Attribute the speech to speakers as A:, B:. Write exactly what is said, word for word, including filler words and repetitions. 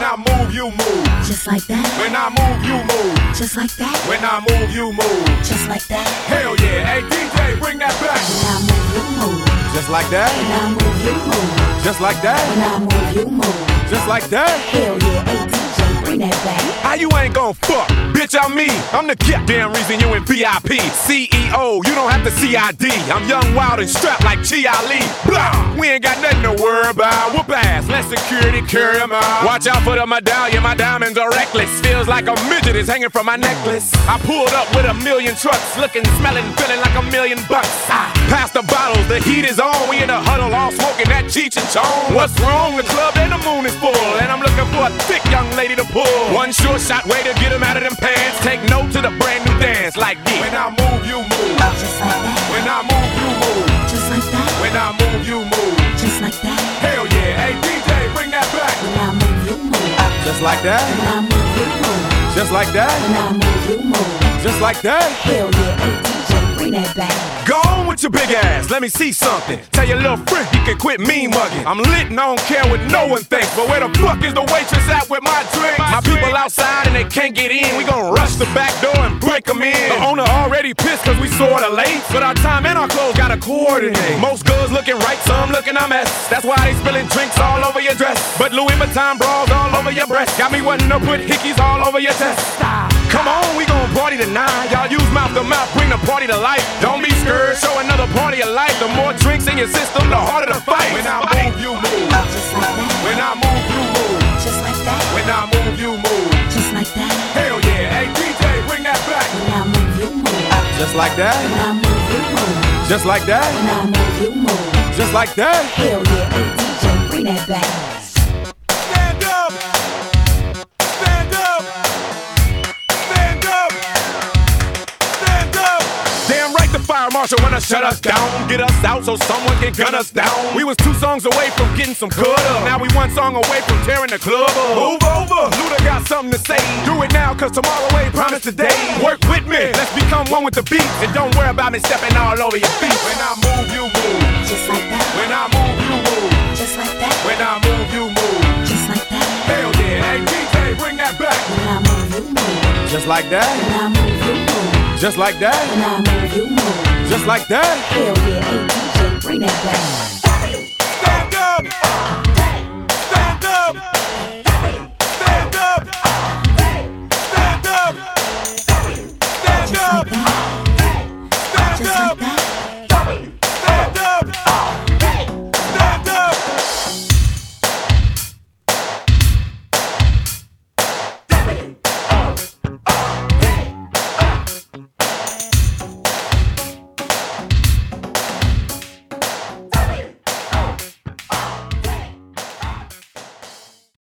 A: I move, you move.
B: Just like that.
A: When I move, you move.
B: Just like that.
A: When I move, you move.
B: Just like that.
A: Hell yeah, hey D J, bring that back.
B: When I move, you move.
A: Just like that.
B: When I move, you move.
A: Just like that.
B: When I move, you move.
A: Just like that.
B: Hell yeah, hey D J, bring that back.
A: How you ain't gon' fuck? Bitch, I'm me. I'm the goddamn reason you in V I P. C E O, you don't have to C I D. I'm young, wild, and strapped like Chi Ali. Blah! We ain't got nothing to worry about. Whoop ass, let security carry 'em out. Watch out for the medallion, my diamonds are reckless. Feels like a midget is hanging from my necklace. I pulled up with a million trucks, looking, smelling, feeling like a million bucks. I pass the bottles, the heat is on. We in the huddle, all smoking that Cheech and Chong. What's wrong? The club and the moon is full, and I'm looking for a thick young lady to pull. One sure shot way to get 'em out of them pants. Take note to the brand new dance like this. When I move, you move.
B: Just like that.
A: When I move, you move.
B: Just like that.
A: When I move, you move.
B: Just like that.
A: Hell yeah, hey D J, bring that back.
B: When I move, you move.
A: Just like that.
B: When I move, you move.
A: Just like that.
B: When I move, you move.
A: Just like that.
B: Hell yeah, hey D J, bring that back.
A: Go on with your big ass, let me see something. Tell your little friend he can quit mean mugging. I'm lit and I don't care what no one thinks. But where the fuck is the waitress at with my drink? My people outside and they can't get in. We gon' rush the back door and break them in. The owner already pissed cause we sorta late. But our time and our clothes gotta coordinate. Most girls looking right, some looking a mess. That's why they spilling drinks all over your dress. But Louis Vuitton bras all over your breast. Got me wanting to put hickeys all over your chest. Come on, we gon' party tonight. Y'all use mouth to mouth, bring the party to life. Don't be scared, show another party of life. The more drinks in your system, the harder the fight. When I move, you move.
B: Just like that.
A: When I move, you move.
B: Just like that.
A: When I move, you move.
B: Just like that.
A: Hell yeah, hey D J, bring that back.
B: When I move, you move.
A: Just like that.
B: When I move, you move.
A: Just like that.
B: When I move, you move.
A: Just like that.
B: Hell yeah, hey D J, bring that back.
A: Stand up. Stand up. Stand up. Stand up. Damn right the fire marshal wanna shut us down. Get us out so someone can gun us down. We was two songs away from getting some cut up. Now we one song away from tearing the club up. Move over. Luda got something to say. Do it now cause tomorrow ain't promised today. Work with me. Let's become one with the beat. And don't worry about me stepping all over your feet. When I move, you move.
B: Just like that.
A: When I move, you move.
B: Just like that.
A: When I move, you move.
B: Just like that.
A: Hell yeah, hey D J, bring that back.
B: When I move, you move.
A: Just like that.
B: When I move, you move.
A: Just like that.
B: When I move, you move.
A: Just like that.
B: Hell yeah, hey D J, bring that back.
A: Stand up. Stand up. Stand up. Stand up. Stand up. Stand up.
B: Just like that.